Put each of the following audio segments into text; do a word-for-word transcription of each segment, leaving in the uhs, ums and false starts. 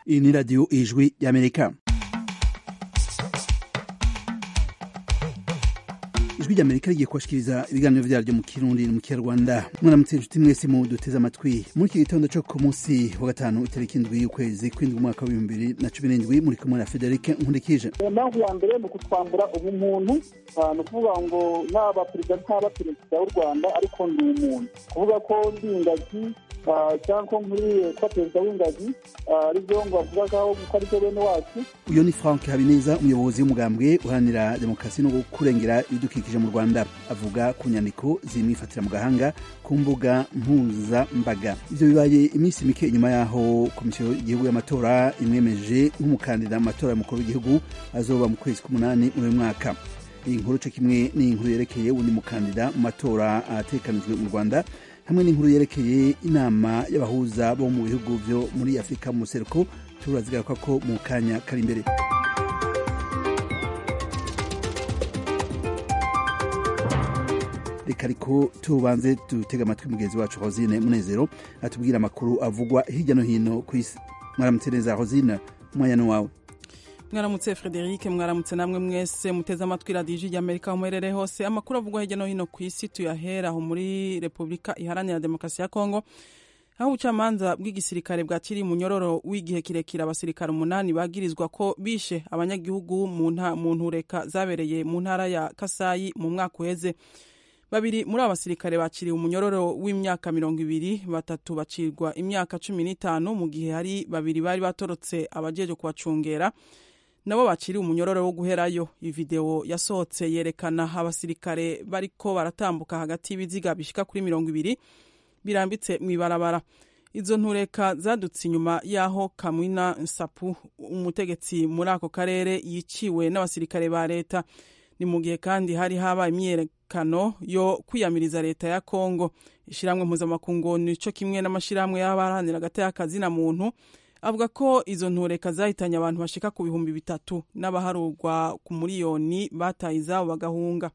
Iyi ni radiyo ijwi y'Amerika. Ijwi ry'Amerika rigiye kubashikiriza ibiganiro vyaryo mu Kirundi no mu Kinyarwanda. Mwaramutse inshuti mwese mu duteze amatwi. Muri iki gitondo cyo ku munsi wa gatanu itariki indwi y'ukwezi kw'indwi umwaka wa bibiri na cumi n'indwi muri kumwe na Frederic Nkundikije. Impamvu ya mbere ni kutwambura ubumuntu, ni ukuvuga ngo naba perezida ntaba perezida w'u Rwanda ariko ndi umuntu. Kuvuga ko ndi ingagi cyangwa muri kwa perezida w'ingagi ari byo ngo avuga ko ari cyo bene wacu. Uyo ni Frank Habineza, umuyobozi w'umugambwe uharanira demokarasi no kurengera ibidukikije mu Rwanda, avuga ku nyandiko zimifatira mu gahanga ku mbuga mpuzambaga. Ivyo bibaye iminsi mike inyuma yaho komisiyo y'igihugu y'amatora imwemeje nk'umukandida mu matora y'umukuru w'igihugu azoba mu kwezi k'umunani muri uyu mwaka. Iyi nkuru cyo kimwe n'inkuru yerekeye undi mukandida mu matora atekanijwe mu Rwanda, hamwe n'inkuru yerekeye inama y'abahuza bo mu bihugu vyo muri Afrika mu seruko turazigaruka ko mu kanya kari imbere. Reka ariko tubanze dutega amatwi mugenzi wacu Rosine Munezero atubwira amakuru avugwa hirya no hino ku isi. Mwaramutse neza Rosine, umwanya wawe. Mwaramutse Frederic, mwaramutse namwe mwese muteze amatwi radiyo y'Amerika aho muherereye hose. Amakuru avugwa hirya no hino ku isi tuyahera aho muri Repubulika Iharanira Demokarasi ya Kongo, aho ubucamanza bw'igisirikare bwakiriye umunyororo w'igihe kirekire abasirikare umunani bagirizwa ko bishe abanyagihugu mu ntureka zabereye mu ntara ya Kasayi mu mwaka uheze. Babiri muri abasirikare bakiriye umunyororo w'imyaka mirongo ibiri, batatu bacirwa imyaka cumi n'itanu, mu gihe hari babiri bari batorotse abajeje kubacungera nabo bakiriye umunyororo wo guherayo. Ivideo yasohotse yerekana abasirikare bariko baratambuka hagati y'ibiziga bishika kuri mirongo ibiri birambitse mw'ibarabara. Izo ntureka zadutse inyuma yaho Kamwina Nsapu, umutegetsi muri ako karere, yiciwe n'abasirikare ba leta. Ni mu gihe kandi hari haba imyerekano yo kwiyamiriza leta ya Kongo. Ishiramwe mpuzamakungu nico kimwe n'amashirahamwe y'abaharanira agateka y'akazina muntu avuga ko izo ntureka zahitanye abantu bashika ku bihumbi bitatu n'abaharurwa ku miliyoni bataye izabo bagahunga.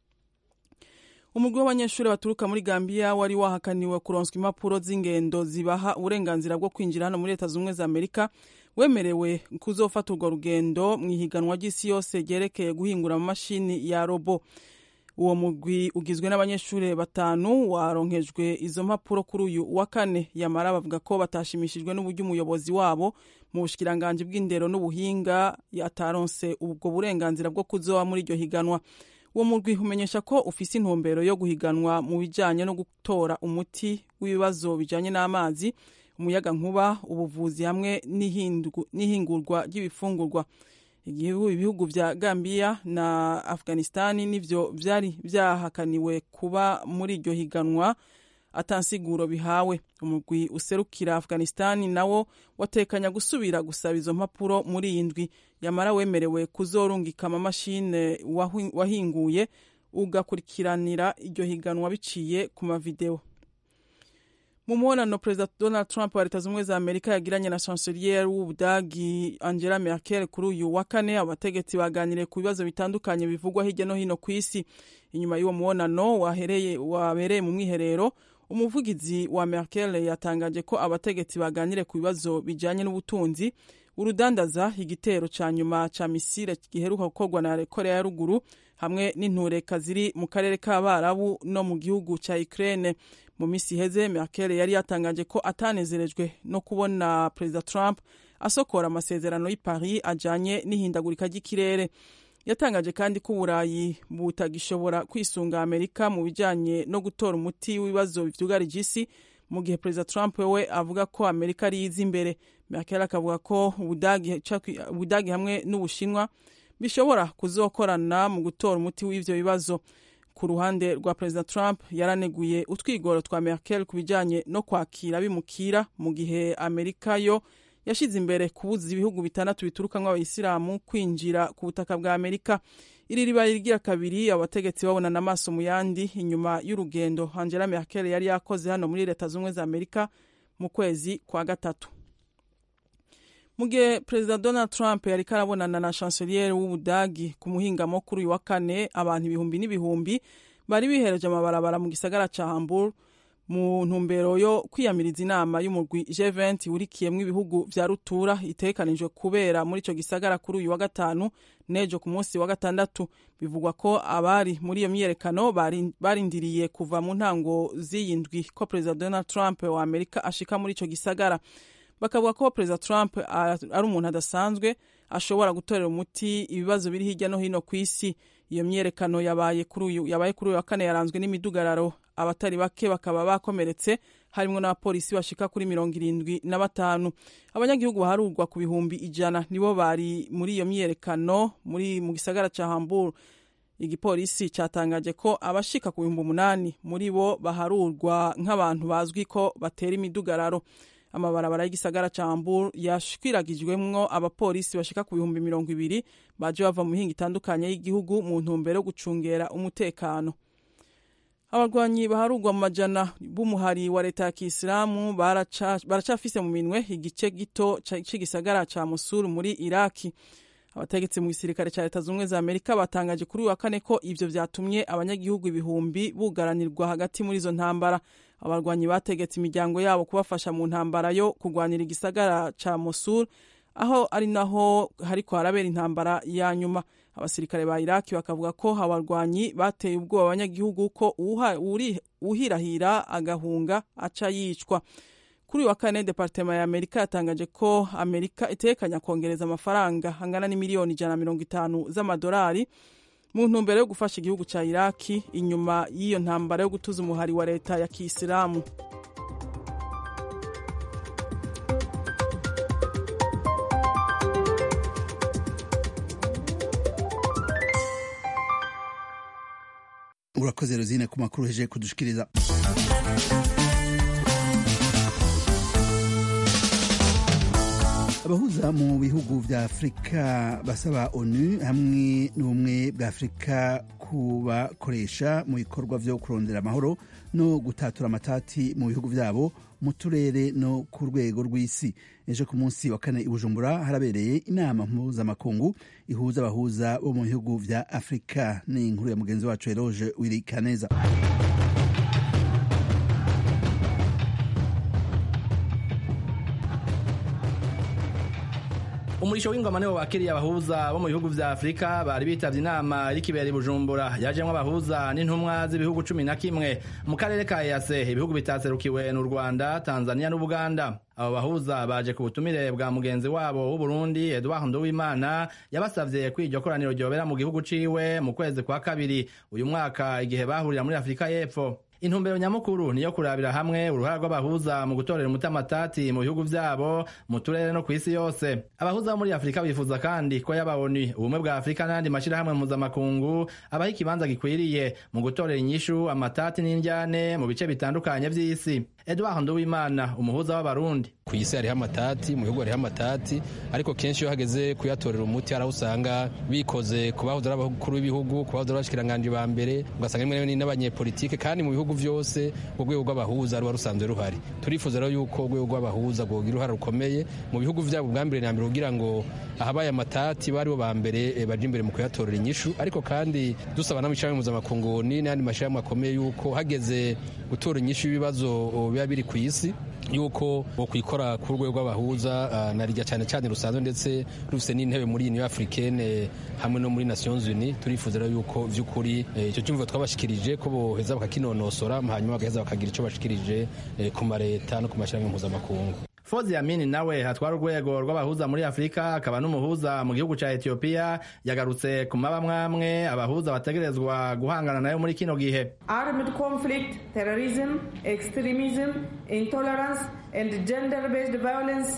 Umugwi w'abanyeshuri baturuka muri Gambia wari wahakaniwe kuronswa impapuro z'ingendo zibaha uburenganzira bwo kwinjira hano muri Leta Zunze za Amerika wemerewe kuzofata urwo rugendo mu ihiganwa ry'isi yose ryerekeye guhingura amamashini ya robo. Uwo mugwi ugizwe n'abanyeshuri batanu waronkejwe izo mpapuro kuri uyu wa kane, yamara bavuga ko batashimishijwe n'uburyo umuyobozi wabo mu bushikiranganje bw'indero n'ubuhinga yataronse ubwo burenganzira bwo kuzoba muri iryo higanwa. Uwo mugwi umenyesha ko ufise intumbero yo guhiganwa mu bijanye no gutora umuti w'ibibazo bijanye n'amazi, umuyaga nkuba, ubuvuzi hamwe n'ihingurwa ry'ibifungurwa. Ibihugu vya Gambia na Afghanistan nivyo vyari vyahakaniwe kuba muri iryo higanwa atansiguro bihawe. Umugwi userukira Afghanistan nawo watekanya gusubira gusaba izo mpapuro muri indwi, yamara wemerewe kuzorungika amamashine wahinguye ugakurikiranira iryo higanwa biciye ku mavideo. Mu mubonano Perezida Donald Trump wa Leta Zunze za Amerika yagiranye na chancelier w'Ubudagi Angela Merkel kuri uyu wa kane, abategetsi baganiriye ku bibazo bitandukanye bivugwa hirya no hino ku isi. Inyuma y'uwo mubonano wahereye wabereye mu mwiherero, umuvugizi wa Merkel yatangaje ko abategetsi baganiriye ku bibazo bijanye n'ubutunzi, urudandaza, igitero ca nyuma ca misile giheruka gukorwa na Korea ya ruguru, hamwe n'intureka ziri mu karere k'Abarabu no mu gihugu ca Ukraine. Mu misi heze Merkel yari yatangaje ko atanezerejwe no kubona Perezida Trump asokora amasezerano y'i Paris ajanye n'ihindagurika ry'ikirere. Yatangaje kandi ko Uburayi butagishobora kwisunga Amerika mu bijanye no gutora umuti w'ibibazo vyugarije isi, mu gihe Perezida Trump we avuga ko Amerika ari izi imbere. Merkel akavuga ko Ubudagi Ubudagi hamwe n'Ubushinwa bishobora kuzokorana mu gutora umuti w'ivyo bibazo. Ku ruhande rwa Perezida Trump yaraneguye utwigoro twa Merkel ku bijanye no kwakira bimukira, mu gihe Amerika yo yashize imbere kubuza ibihugu bitandatu biturukamwo abayisilamu kwinjira ku butaka bwa Amerika. Iri ribaye rigira kabiri abategetsi babonana amaso mu yandi inyuma y'urugendo Angela Merkel yari yakoze hano muri Leta Zunze za Amerika mu kwezi kwa gatatu. Mu gihe Perezida Donald Trump yari karabonana na chancelier w'Ubudagi ku muhingamo kuri uyu wa kane, abantu ibihumbi n'ibihumbi bari bihereje amabarabara mu gisagara ca Hamburg mu ntumbero yo kwiyamiriza inama y'umurwi G vingt urikiyemwo ibihugu vya rutura itekanijwe kubera muri ico gisagara kuri uyu wa gatanu nejo ku munsi wa gatandatu. Bivugwa ko abari muri iyo myiyerekano barindiriye kuva mu ntango z'iyindwi ko Perezida Donald Trump wa Amerika ashika muri ico gisagara. Bakavuga ko Perezida Trump ari umuntu adasanzwe ashobora gutorera umuti ibibazo biri hirya no hino ku isi. Iyo myiyerekano yabaye kuri uyu yabaye kuri uyu wa kane yaranzwe n'imidugararo, abatari bake bakaba bakomeretse harimwo n'abapolisi bashika kuri mirongo irindwi na batanu. Abanyagihugu baharurwa ku bihumbi ijana nibo bari muri iyo myiyerekano muri mu gisagara ca Hamburg. Igipolisi catangaje ko abashika ku bihumbi umunani muri bo baharurwa nk'abantu bazwi ko batera imidugararo. Amabarabara y'igisagara ca Hamburg yashwiragijwemwo abapolisi bashika ku bihumbi mirongo ibiri baje bava mu mihingo itandukanye y'igihugu mu ntumbero yo gucungera umutekano. Abarwanyi baharugwa mu majana b'umuhari wa leta ya Kisilamu baracafise mu minwe igice gito c'igisagara ca Mosul muri Iraki. Abategetsi mu gisirikare ca Leta Zunze za Amerika batangaje kuri wa kane ko ivyo vyatumye abanyagihugu ibihumbi bugaranirwa hagati muri izo ntambara. Abarwanyi bategetse imiryango yabo kubafasha mu ntambara yo kurwanira igisagara ca Mosul, aho ari naho hariko harabera intambara ya nyuma. Abasirikare ba Iraki bakavuga ko abarwanyi bateye ubwoba abanyagihugu ko uhirahira agahunga aca yicwa. Kuri wa kane Departement ya Amerika yatangaje ko Amerika itekanya kongereza amafaranga angana n'imiliyoni ijana na mirongo itanu z'amadolari mu ntumbero yo gufasha igihugu ca Iraki inyuma y'iyo ntambara yo gutuza umuhari wa leta ya Kisilamu. Urakoze Rosine ku makuru heje kudushikiriza. Abahuza mu bihugu vya Afrika basaba ONU hamwe n'ubumwe bwa Afrika kubakoresha mu bikorwa vyo kurondera amahoro no gutatura amatati mu bihugu vyabo mu turere no ku rwego rw'isi. Ejo ku munsi wa kane i Bujumbura harabereye inama mpuzamakungu ihuza abahuza bo mu bihugu vya Afrika. Ni inkuru ya mugenzi wacu Eloge Wirikaneza. Umurisho w'ingoma niwo wakiriye abahuza bo mu bihugu vya Afrika bari bitavye inama irikibera i Bujumbura yajemwo abahuza n'intumwa z'ibihugu cumi na kimwe mu karere ka E A C. Ibihugu bitaserukiwe n'u Rwanda, Tanzania n'Ubuganda. Abo bahuza baje ku butumire bwa mugenzi wabo w'u Burundi Edouard Nduwimana yabasavye ko iryo koraniro ryobera mu gihugu ciwe mu kwezi kwa kabiri uyu mwaka igihe bahurira muri Afrika y'Epfo. Intumbero nyamukuru niyo kurabira hamwe uruhara rw'abahuza mu gutorera umuti amatati mu bihugu vyabo mu turere no kw'isi yose. Abahuza bo muri Afrika bifuza kandi ko yaba ONU, ubumwe bwa Afrika n'andi mashirahamwe mpuzamakungu abaha ikibanza gikwiriye mu gutorera inyishu amatati n'indyane mu bice bitandukanye vy'isi. Edouard Nduwimana, umuhuza w'abarundi: kw'isi hariho amatati, mu bihugu hariho amatati, ariko kenshi iyo hageze kuyatorera umuti hari aho usanga bikoze ku bahuza n'abakuru b'ibihugu, ku bahuza n'abashikiranganje ba mbere, ugasanga rimwe n'abanyepolitike, kandi mu bihugu vyose urwego rw'abahuza ruba rusanzwe ruhari. Turifuza rero yuko urwego rw'abahuza rwogira uruhara rukomeye mu bihugu vyabo bwa mbere na mbere kugira ngo ahabaye amatati bari bo ba mbere baje imbere mu kuyatorera inyishu, ariko kandi dusaba n'amashirahamwe mpuzamakungu n'andi mashirahamwe akomeye yuko hageze gutora inyishu y'ibibazo biba biri ku isi yuko bo kwikora ku rwego rw'abahuza uh, na rijya cyane cyane rusanzwe ndetse rufise n'intebe muri Union Africaine hamwe no muri Nations Unies. Turifuza rero yuko vy'ukuri ico eh, cyumva twabashikirije ko boheza bakakinonosora hanyuma bagaheza bakagira ico bashikirije eh, ku mareta no ku mashirahamwe mpuzamakungu. Fozi Amini nawe hatwara urwego rw'abahuza muri Afrika akaba n'umuhuza mu gihugu ca Ethiopia yagarutse ku mabamwamwe abahuza bategerezwa guhangana nayo muri kino gihe. Armed conflict, terrorism, extremism, intolerance and gender-based violence.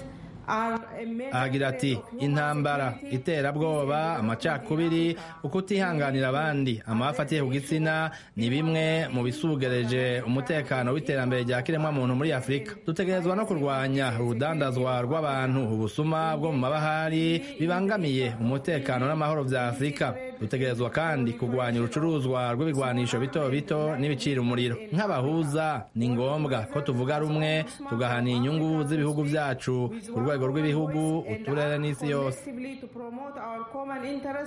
Agira ati intambara, iterabwoba, amacakubiri, ukutihanganira abandi, amafi atiye ku gitsina ni bimwe mu bisugereje umutekano w'iterambere rya kiremwa muntu muri Afrika. Dutegerezwa no kurwanya urudandazwa rw'abantu, ubusuma bwo mu mabahari bibangamiye umutekano n'amahoro vya Afrika. Dutegerezwa kandi kurwanya urucuruzwa rw'ibigwanisho bito bito n'ibicira umuriro. Nk'abahuza ni ngombwa ko tuvuga rumwe tugahana inyungu z'ibihugu vyacu ku rwego rw'ibihugu, uturere n'isi yose.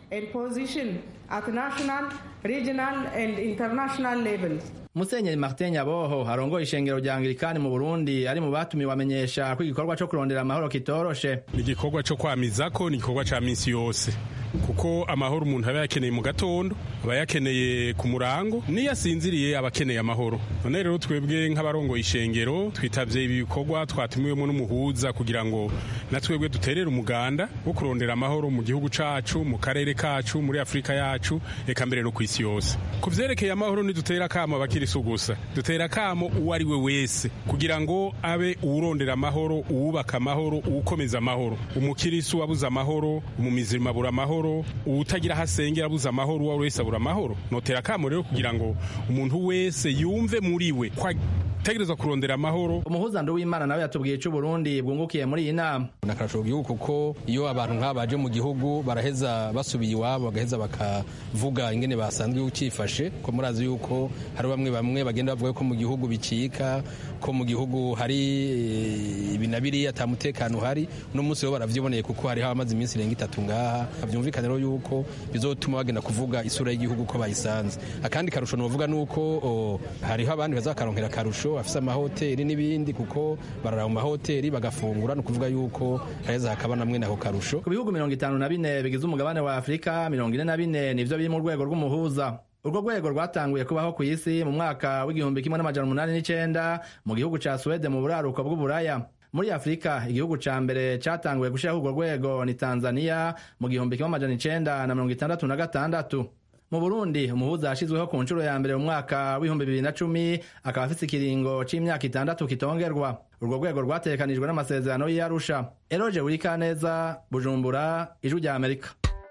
and position at national, regional and international levels. Musenyeri Martin Nyaboho arongoye ishengero rya Anglikani mu Burundi ari mu batumiwe amenyesha ko igikorwa cyo kurondera amahoro kitoroshe. Ni igikorwa cyo kwamizako, ni igikorwa ca minsi yose, kuko amahoro umuntu aba yakeneye mu gatondo, aba yakeneye ku murango, niyo asinziriye aba akeneye amahoro. None rero twebwe nk'abarongoye ishengero twitavye ibi bikorwa, twatumiwemo n'umuhuza kugira ngo na twebwe duterere umuganda wo kurondera amahoro mu gihugu cacu, mu karere kacu, muri Afrika yacu, eka mbere no kw'isi yose. Ku vyerekeye amahoro ntidutera kamo abakirisu gusa, dutera kamo uwo ari we wese kugira ngo abe uwurondera amahoro, uwubaka amahoro, uwukomeza amahoro. Umukirisu abuze amahoro, umumizirima abura amahoro, uwutagira hasengera abuze amahoro, uwo wese abura amahoro. Notera kamo rero kugira ngo umuntu wese yumve muri we tegerezwa kurondera amahoro. Umuhuza Nduwimana nawe yatubwiye cy'u Burundi bwungukiye muri iyi nama. Nakarasho gihugu kuko iyo abantu nk'abaje mu gihugu baraheza basubiye iwabo bagaheza bakavuga ingene basanzwe ukifashe, ko murazi yuko hari bamwe bamwe bagenda bavuga ko mu gihugu bicika, ko mu gihugu hari ibinabiri atamutekano hari. No munsi yo baravyiboneye kuko hari hamaze iminsi irenga itatu ngaha. Avyumvikana rero yuko bizotuma bagenda kuvuga isura y'igihugu ko bayisanze. Akandi karusho no vuga nuko hariho abandi bazakaronkera karusho afise amahoteli n'ibindi, kuko barara mu mahoteli bagafungura, no kuvuga yuko heza hakaba namwe naho karusho. Ku bihugu mirongo itanu na bine bigize umugabane wa Afrika, mirongo ine na bine nivyo biri mu rwego rw'umuhuza. Urwo rwego rwatanguye kubaho ku isi mu mwaka w'igihumbi kimwe n'amajana umunani n'icenda mu gihugu ca Sweden mu buraruko bw'Uburaya. Muri Afrika igihugu ca mbere catanguye gushiraho urwo rwego ni Tanzania mu gihumbi kimwe amajana icenda na mirongo itandatu na gatandatu. Mu Burundi umuhuza yashizweho ku nshuro ya mbere mu mwaka w'ibihumbi bibiri na cumi, akaba afise ikiringo c'imyaka itandatu kitongerwa. Urwo rwego rwategekanijwe n'amasezerano y'Arusha. Eroje Wurikaneza, Bujumbura, Ijwi rya Amerika.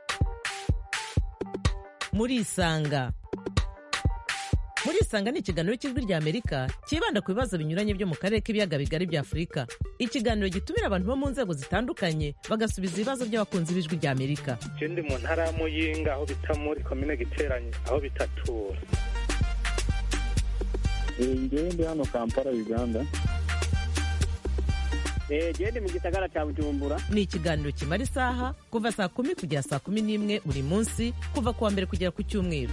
Muri Isanga. Muri Isanga ni ikiganiro cy'Ijwi rya Amerika kibanda ku bibazo binyuranye byo mu karere k'ibiyaga bigari bya Afurika. Ikiganiro gitumira abantu bo mu nzego zitandukanye bagasubiza ibibazo by'abakunzi b'Ijwi rya Amerika. Je ndi mu ntara ya Muyinga aho bita muri commune Giteranyi aho bitatura. Ngewe ndi hano Kampala Uganda. Eh je mu gisagara cya Bujumbura. Ni ikiganiro kimara isaha kuva saa kumi kugera saa kumi n'imwe buri munsi kuva kuwa mbere kugera ku cyumweru.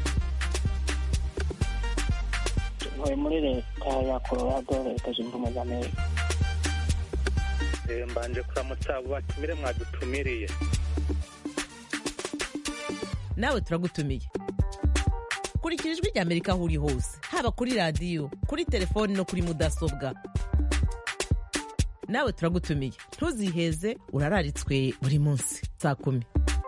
Ntuye muri leta ya Colorado, leta zunze ubumwe za Amerika. Eh mbanje kuramutsa batumire mwadutumiriye. Nawe turagutumiye. Kurikira Ijwi rya Amerika aho uri hose, haba kuri radio, kuri telefoni no kuri mudasobwa. Nawe turagutumiye, ntuziheze, urararitswe buri munsi saa kumi.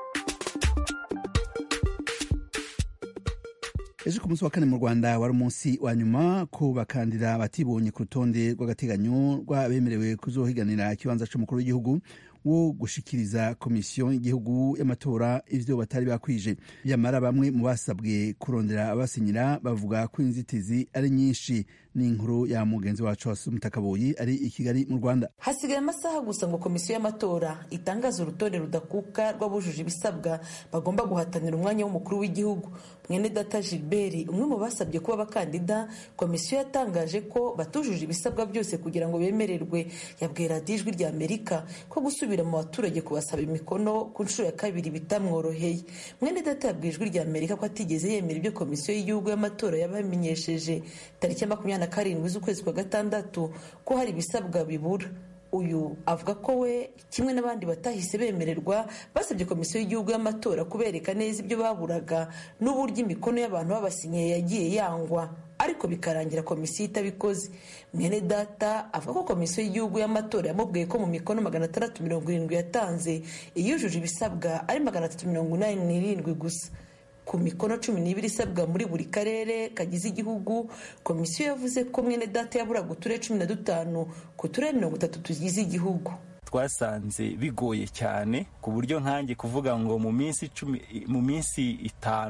Ejo ku munsi wa kane mu Rwanda wari umunsi wa nyuma ko bakandida batibonye ku rutonde rw'agateganyo rw'abemerewe kuzohiganira ikibanza c'umukuru w'igihugu wo gushikiriza komisiyo y'igihugu y'amatora ivyo batari bakwije. Yamara bamwe mu basabwe kurondera abasinyira bavuga ko inzitizi ari nyinshi. Ni inkuru ya mugenzi wacu Asumta Kaboyi ari i Kigali mu Rwanda. Hasigaye amasaha gusa ngo komisiyo y'amatora itangaza urutonde rudakuka rw'abujuje ibisabwa bagomba guhatanira umwanya w'umukuru w'igihugu. Mwene Data Gilbert, umwe mu basabye kuba abakandida, komisiyo yatangaje ko batujuje ibisabwa byose kugira ngo bemererwe. Yabwiye radiyo Ijwi rya Amerika ko gusubira mu baturage kubasaba imikono ku nshuro ya kabiri bitamworoheye. Mwene Data yabwiye Ijwi rya Amerika ko atigeze yemera ibyo komisiyo y'igihugu y'amatora yabamenyesheje tariki ya makumyabiri na karindwi z'ukwezi kwa gatandatu ko hari ibisabwa bibura. Uyu avuga ko we kimwe n'abandi batahise bemererwa basabye komisiyo y'igihugu y'amatora kubereka neza ibyo baburaga n'uburyo imikono y'abantu babasinyiye yagiye yangwa, ariko bikarangira komisiyo itabikoze. Mwene Data avuga ko komisiyo y'igihugu y'amatora yamubwiye ko mu mikono magana atandatu mirongo irindwi yatanze iyujuje ibisabwa ari magana atatu mirongo inani n'irindwi gusa. Ku mikono cumi n'ibiri isabwa muri buri karere kagize igihugu, komisiyo yavuze ko Mwene Data yaburaga uturere cumi na dutanu ku turere mirongo itatu tugize igihugu. Twasanze bigoye cyane ku buryo nkanjye kuvuga ngo mu minsi icumi mu minsi itanu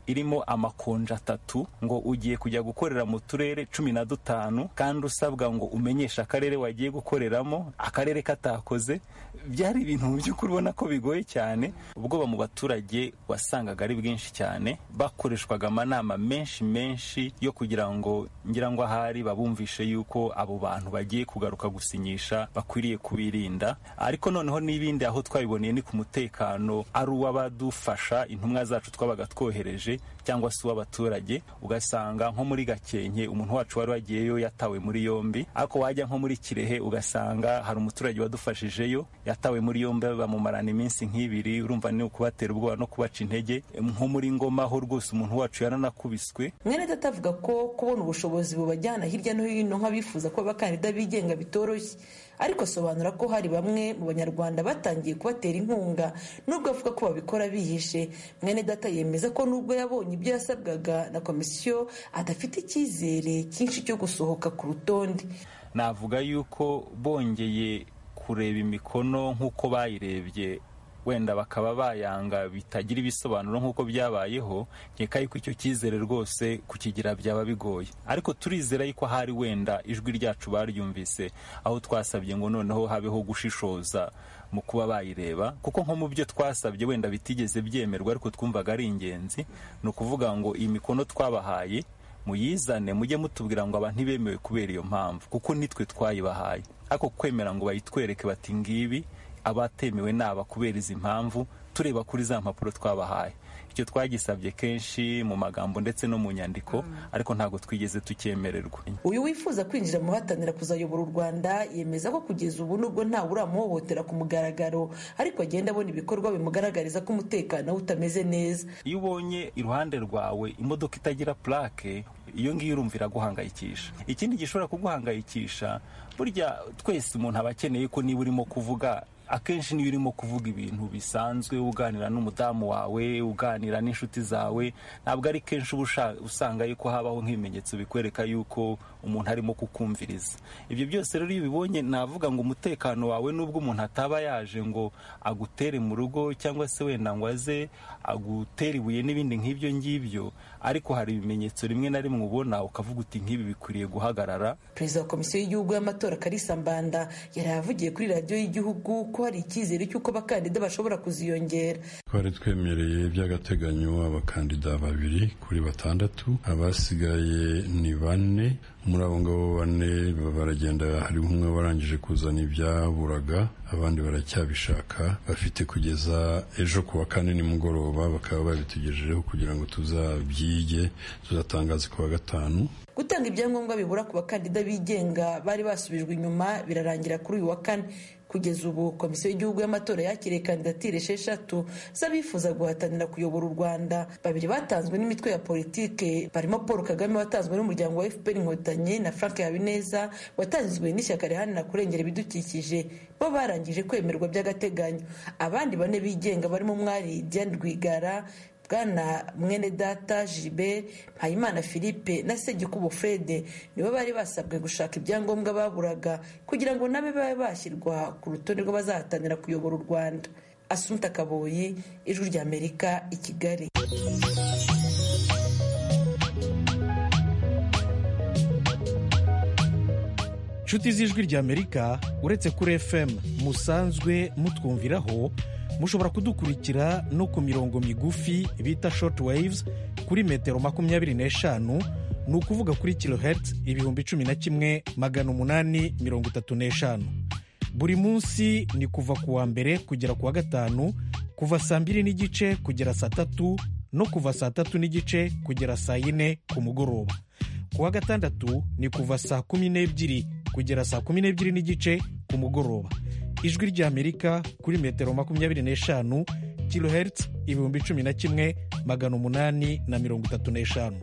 irimo amakonje atatu ngo ugiye kujya gukorera mu turere cumi na dutanu kandi usabwa ngo umenyeshe akarere wagiye gukoreramo, akarere katakoze. Byari ibintu mu by'ukuri ubona ko bigoye cyane. Ubwoba mu baturage wasangaga ari bwinshi cyane, bakoreshwaga amanama menshi menshi yo kugira ngo ngira ngo ahari babumvishe yuko abo bantu bagiye kugaruka gusinyisha bakwiriye kubirinda. Ariko noneho n'ibindi aho twabiboneye ni ku mutekano ari uw'abadufasha, intumwa zacu twabaga twohereje cyangwa se uw'abaturage. Ugasanga nko muri Gakenke umuntu wacu wari wagiyeyo yatawe muri yombi, ariko wajya nko muri Kirehe ugasanga hari umuturage wadufashijeyo yatawe muri yombi, bamumarana iminsi nk'ibiri. Urumva ni ukubatera ubwoba no kubaca intege. Nko muri Ngoma ho rwose umuntu wacu yaranakubiswe. Mwene data avuga ko kubona ubushobozi bubajyana hirya no hino nk'abifuza ko abakandida bigenga bitoroshye, ariko asobanura ko hari bamwe mu banyarwanda batangiye kubatera inkunga nubwo avuga ko babikora bihishe. Mwene data yemeza ko nubwo yabonye ibyo yasabwaga na komisiyo adafite icyizere cyinshi cyo gusohoka ku rutonde. Navuga yuko bongeye kureba imikono nk'uko bayirebye wenda bakaba bayanga bitagira ibisobanuro nk'uko byabayeho, nkeka yuko icyo cyizere rwose kukigira byaba bigoye. Ariko turizera yuko hari wenda ijwi ryacu baryumvise aho twasabye ngo noneho habeho gushishoza mu kuba bayireba, kuko nko mu byo twasabye wenda bitigeze byemerwa ariko twumvaga ari ingenzi. Ni ukuvuga ngo iyi mikono twabahaye muyizane, mujye mutubwira ngo aba ntibemewe kubera iyo mpamvu, kuko nitwe twayibahaye. Ariko kwemera ngo bayitwereke bati ngibi abatemewe naba kubera izi mpamvu, tureba kuri za mpapuro twabahaye. Icyo twagisabye kenshi mu magambo ndetse no mu nyandiko, ariko ntabwo twigeze tucyemererwa. Uyu wifuza kwinjira mu bahatanira kuzayobora u Rwanda yemeza ko kugeza ubu nubwo ntawe uramuhohotera ku mugaragaro, ariko agenda abona ibikorwa bimugaragariza ko umutekano we utameze neza. Iyo ubonye iruhande rwawe imodoka itagira plaque, iyo ngiyo urumva iraguhangayikisha. Ikindi gishobora kuguhangayikisha, burya twese umuntu aba akeneye ko niba urimo kuvuga, akenshi niyo urimo kuvuga ibintu bisanzwe, uganira n'umudamu wawe, uganira n'inshuti zawe, ntabwo ari kenshi uba usanga yuko habaho nk'ibimenyetso bikwereka yuko umuntu arimo kukumviriza. Ibyo byose rero iyo ubibonye, navuga ngo umutekano wawe nubwo umuntu ataba yaje ngo agutere mu rugo cyangwa se wenda ngo aze agutere ibuye n'ibindi nk'ibyo ngibyo, ariko hari ibimenyetso rimwe na rimwe ubona ukavuga uti nk'ibi bikwiriye guhagarara. Perezida wa Komisiyo y'Igihugu y'Amatora Kalisa Mbanda yari yavugiye kuri radiyo y'igihugu ko hari icyizere cy'uko abakandida bashobora kuziyongera. Twari twemereye by'agateganyo abakandida babiri kuri batandatu, abasigaye ni bane. Muri abo ngabo bane baragenda, hari umwe warangije kuzana ibyaburaga, abandi baracyabishaka. Bafite kugeza ejo ku wa kane nimugoroba bakaba babitugejejeho kugira ngo tuzabyige, tuzatangaze ku wa gatanu. Gutanga ibyangombwa bibura ku bakandida bigenga bari basubijwe inyuma birarangira kuri uyu wa kane. Kugeza ubu Komisiyo y'Igihugu y'Amatora yakiriye kandidatire esheshatu z'abifuza guhatanira kuyobora u Rwanda. Babiri batanzwe n'imitwe ya politike, barimo Paul Kagame watanzwe n'umuryango wa F P R Inkotanyi na Frank Habineza watanzwe n'ishyaka riharanira kurengera ibidukikije, bo barangije kwemerwa by'agateganyo. Abandi bane bigenga barimo Umwari Diane Rwigara, Bwana Mwenedata Gilbert, Mpayimana Philippe na Segikubo Fred nibo bari basabwe gushaka ibyangombwa baburaga kugira ngo nabe babe bashyirwa ku rutonde rw'abazahatanira kuyobora u Rwanda. Asumta Kaboyi, Ijwi ry'Amerika, i Kigali. Nshuti z'Ijwi ry'Amerika, uretse kuri F M musanzwe mutwumviraho, mushobora kudukurikira no ku mirongo migufi bita short waves kuri metero makumyabiri n'eshanu, ni ukuvuga kuri kilohertz ibihumbi cumi na kimwe magana umunani mirongo itatu n'eshanu. Buri munsi ni kuva ku wa mbere kugera ku wa gatanu, kuva saa mbiri n'igice kugera saa tatu no kuva saa tatu n'igice kugera saa yine ku mugoroba. Ku wa gatandatu ni kuva saa kumi n'ebyiri kugera saa kumi n'ebyiri n'igice ku mugoroba. Ijwi ry'Amerika kuri metero makumyabiri n'eshanu, kilohertz ibihumbi cumi na kimwe magana umunani na mirongo itatu n'eshanu.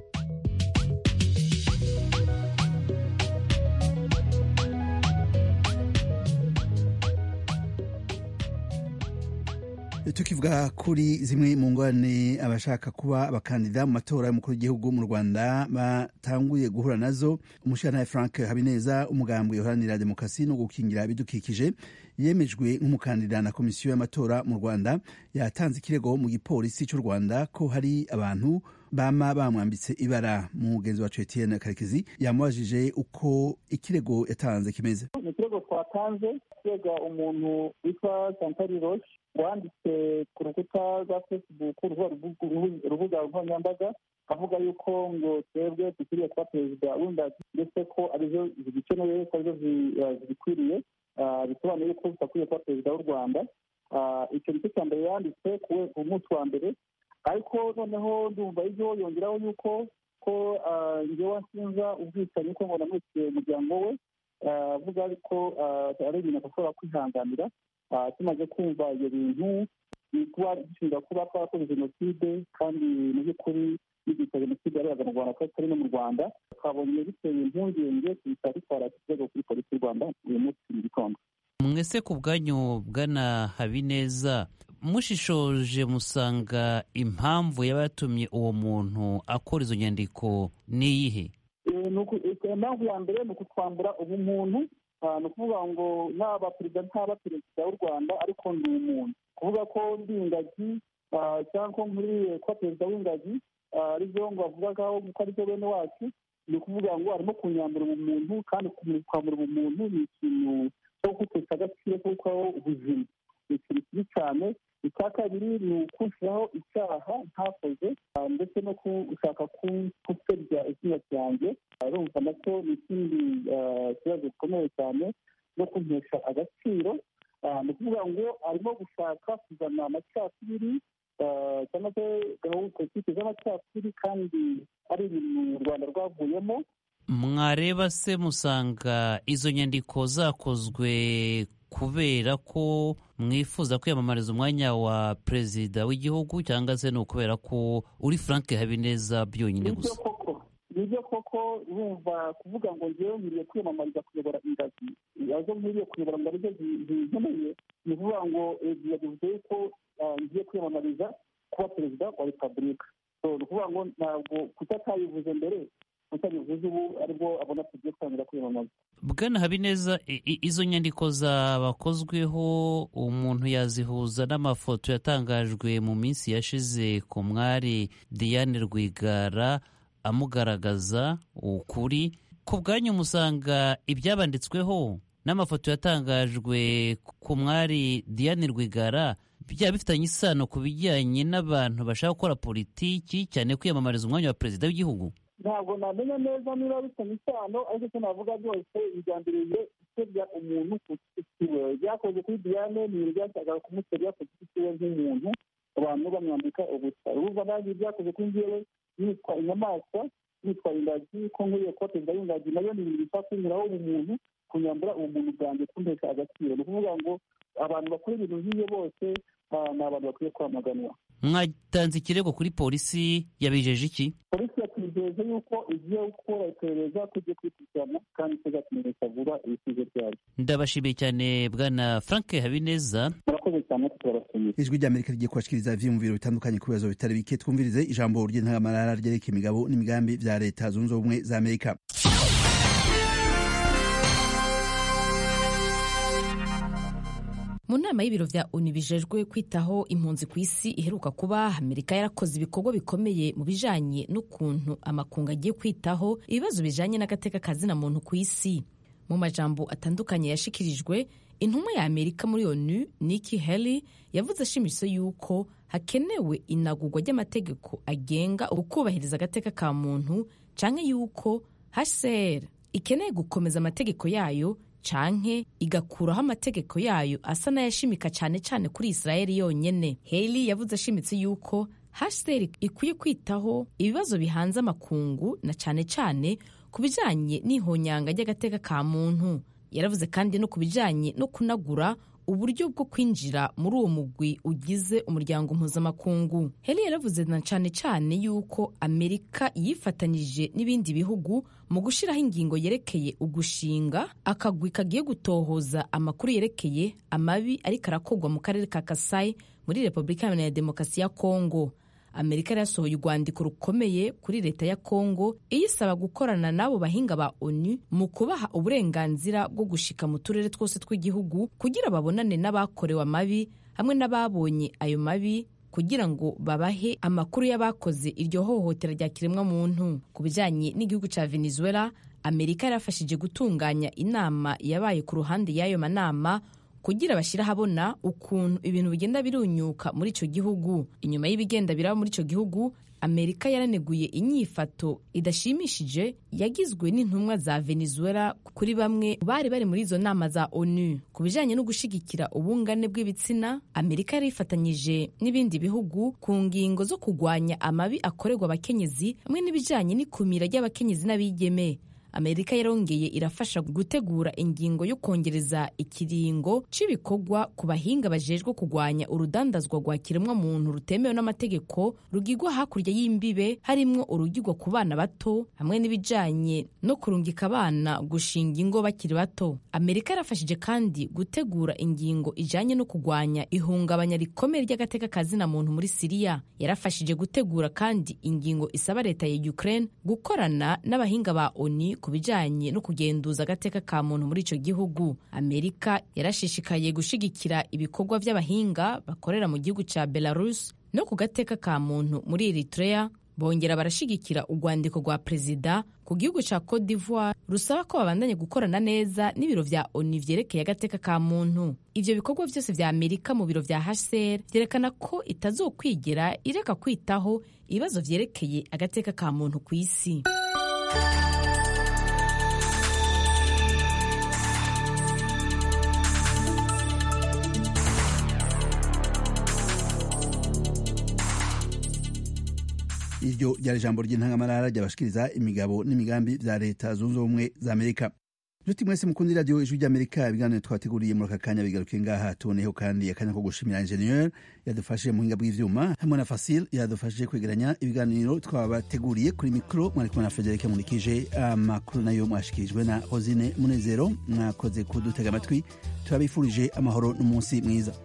tukivuga kuri zimwe mu ngorane abashaka kuba abakandida mu matora y'umukuru w'igihugu mu Rwanda batanguye guhura nazo, umushyirantare Frank Habineza umugambwe uharanira demokarasi no gukingira ibidukikije yemejwe nk'umukandida na komisiyo y'amatora mu Rwanda yatanze ikirego mu gipolisi cy'u Rwanda ko hari abantu bama bamwambitse ibara. Mugenzi wacu Etienne Karekezi yamubajije uko ikirego yatanze kimeze. Ni ikirego twatanze kirega umuntu witwa Santari Roche wanditse ku rukuta rwa Facebook urubuga nkoranyambaga avuga yuko ngo twebwe dukwiriye kuba perezida w'ingagi ndetse ko arizo zigikenewe ko arizo zibikwiriye, bisobanuye yuko tutakwiye kuba perezida w'u Rwanda. Icyo nicyo cya mbere yanditse ku munsi wa mbere, ariko noneho ndumva ibyo yongeraho yuko ko njyewe nsinza ubwicanyi ko ngo namwiciye umuryango we, avuga ko ari ibintu adashobora kwihanganira. Tumaze kumva ibyo bintu kuba gishinga kuba twakoze jenoside kandi mu by'ukuri n'igihe jenoside yarebaga mu Rwanda ko atari no mu Rwanda, twabonye biteye impungenge tuhita dutwara ikirego kuri polisi y'u Rwanda uyu munsi mu gitondo. Mwese ku bwanyu Bwana Habineza, mushishoje musanga impamvu yaba yatumye uwo muntu akora izo nyandiko ni iyihe? Impamvu ya mbere ni ukutwambura ubumuntu, ni ukuvuga ngo naba perezida ntaba perezida w'u Rwanda ariko ndi umuntu, kuvuga ko ndi ingagi cyangwa muri kuba perezida w'ingagi aribyo ngo avugagaho ko aribyo bene wacu, ni ukuvuga ngo arimo kunyambura ubumuntu, kandi kwambura ubumuntu ni ikintu cyo gutesha agaciro kuko ubuzima ni ikintu kibi cyane. Icya kabiri ni ukunshyiraho icyaha ntakoze ndetse no gushaka gusebya izina ryanjye, urumva nacyo ni ikindi kibazo gikomeye cyane no kuntesha agaciro. Ni ukuvuga ngo arimo gushaka kuzana amacakubiri cyangwa se gahunda politiki z'amacakubiri kandi ari ibintu u Rwanda rwavuyemo. Mwareba se musanga izo nyandiko zakozwe kubera ko mwifuza kwiyamamariza umwanya wa perezida w'igihugu cyangwa se ni ukubera ko uri Frank Habineza byonyine gusa? Nibyo koko, urumva kuvuga ngo ngewe nkwiriye kwiyamamariza kuyobora ingagi, azo nkwiriye kuyobora ngo arizo zinkeneye, ni ukuvuga ngo bivuze yuko ngiye kwiyamamariza kuba perezida wa repubulika. Ni ukuvuga ngo ntabwo kuko atabivuze mbere utabivuze ubu aribwo abona tugiye kwangira kwiyamamaza. Bwana Habineza, izo nyandiko zabakozweho umuntu yazihuza n'amafoto yatangajwe mu minsi yashize ku mwari Diane Rwigara amugaragaza ukuri. Ku bwanyu musanga ibyabanditsweho n'amafoto yatangajwe ku mwari Diane Rwigara byaba bifitanye isano ku bijyanye n'abantu bashaka gukora politiki, cyane kwiyamamariza umwanya wa perezida w'igihugu? Ntabwo namenya neza niba bifitanye isano, ariko icyo navuga byose bijyambiriye gusebya umuntu ku giti cyiwe. Byakoze kuri Diane ni ibintu byashakaga kumusebya ku giti cyiwe nk'umuntu, abantu bamwambika ubusa. Urumva nanjye ibyakoze kuri njyewe yitwa inyamaswa, yitwa ingagi, ko nkwiye kuba perezida w'ingagi, nayo ni ibintu bishaka kunyuraho ubumuntu, kunyambura ubumuntu bwanjye, kuntesha agaciro. Ni ukuvuga ngo abantu bakora ibintu nk'iyo bose ni abantu bakwiye kwamaganwa. Mwatanze ikirego kuri polisi, yabijeje iki? Polisi yatujeje yuko igiye gukora iperereza tugiye kwikurikirana kandi tuzatumenyesha vuba ibisubizo byayo. Ndabashimiye cyane Bwana Frank Habineza. Murakoze cyane, turabashimiye. Ijwi ry'Amerika rigiye kubashikiriza ivyiyumviro bitandukanye ku bibazo bitari bike. Twumvirize ijambo ry'intangamarara ryereka imigabo n'imigambi vya Leta Zunze Ubumwe za Amerika. Mu nama y'ibiro vya O N U bijejwe kwitaho impunzi ku isi iheruka kuba, Amerika yarakoze ibikorwa bikomeye mu bijanye n'ukuntu amakungu agiye kwitaho ibibazo bijanye n'agateka kazina muntu ku isi. Mu majambo atandukanye yashikirijwe, intumwa ya Amerika muri O N U Nikki Haley yavuze ashimitse yuko hakenewe inagurwa ry'amategeko agenga ukubahiriza agateka ka muntu, canke yuko H C R ikeneye gukomeza amategeko yayo canke igakuraho amategeko yayo asa n'ayashimika cyane cyane kuri Israeli yonyene. Haley yavuze ashimitse yuko H C R ikwiye kwitaho ibibazo bihanze amakungu na cyane cyane ku bijanye n'ihonyanga ry'agateka ka muntu. Yaravuze kandi no ku bijanye no kunagura uburyo bwo kwinjira muri uwo mugwi ugize umuryango mpuzamakungu. Haley yaravuze na cyane cyane yuko Amerika yifatanyije n'ibindi bihugu mu gushiraho ingingo yerekeye ugushinga akagwi kagiye gutohoza amakuru yerekeye amabi ariko arakogwa mu karere ka Kasai muri Repubulika ya Demokarasi ya Kongo. amerika yari yasohoye urwandiko rukomeye kuri leta ya kongo iyisaba gukorana n'abo bahinga ba onu mu kubaha uburenganzira bwo gushika mu turere twose tw'igihugu kugira babonane n'abakorewe amabi hamwe n'ababonye ayo mabi kugira ngo babahe amakuru y'abakoze iryo hohotera rya kiremwa muntu. Ku bijanye n'igihugu ca Venezuela, amerika yarafashije gutunganya inama yabaye ku ruhande y'ayo manama kugira bashira habona ukuntu ibintu bigenda birunyuka muri ico gihugu. Inyuma y'ibigenda biraba muri ico gihugu, amerika yaraneguye inyifato idashimishije yagizwe n'intumwa za Venezuela kuri bamwe bari bari muri izo nama za onu. Ku bijanye no gushigikira ubungane bw'ibitsina, amerika yari ifatanyije n'ibindi bihugu ku ngingo zo kugwanya amabi akorerwa abakenyezi hamwe n'ibijanye n'ikumira ry'abakenyezi n'abigeme. Amerika yarongeye irafasha gutegura ingingo yo kongereza ikiringo c'ibikorwa ku bahinga bajejwe kugwanya urudandazwa rwa kiremwa muntu rutemewe n'amategeko rugigwa hakurya y'imbibe, harimwo urugigwa ku bana bato hamwe n'ibijanye no kurungika abana gushinga ingo bakiri bato. Amerika yarafashije kandi gutegura ingingo ijanye no kugwanya ihungabanya rikomeye ry'agateka kazina muntu muri Siriya. Yarafashije gutegura kandi ingingo isaba leta ya Ukraine gukorana n'abahinga ba oni ku bijanye no kugenduza agateka ka muntu muri ico gihugu. Amerika yarashishikaye gushigikira ibikorwa vy'abahinga bakorera mu gihugu ca Belarus no ku gateka ka muntu muri Eritrea. Bongera barashigikira urwandiko rwa perezida ku gihugu ca Cote d'Ivoire rusaba ko babandanye gukorana neza n'ibiro vya onu vyerekeye agateka ka muntu. Ivyo bikorwa vyose vya Amerika mu biro vya H C R vyerekana ko itazokwigera ireka kwitaho ibibazo vyerekeye agateka ka muntu kw'isi. iryo ryari ijambo ry'intangamarara ryabashikiriza imigabo n'imigambi vya leta zunze ubumwe za Amerika. Juti mwese mukundi radio ijwi ry'Amerika, ibiganiro twateguriye muri aka kanya bigaruke ngaha. Tuboneyeho kandi akanya ko gushimira ingenieur yadufashije mu buhinga bw'ivyuma hamwe na Fasil yadufashije kwegeranya ibiganiro twabateguriye. Kuri mikro mwari kumwe na Frederic Munikije, amakuru nayo mwashikirijwe na Rosine Munezero. Mwakoze kudutega amatwi, turabifurije amahoro n'umunsi mwiza.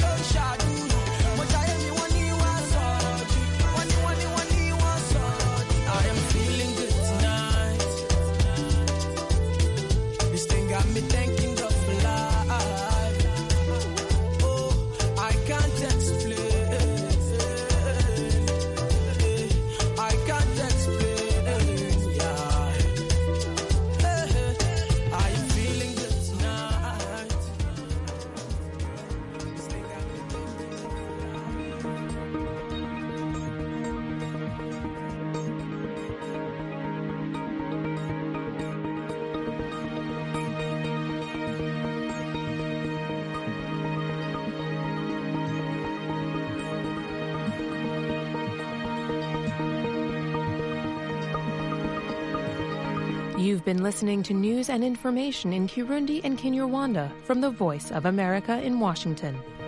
What You've been listening to news and information in Kirundi and Kinyarwanda from the Voice of America in Washington.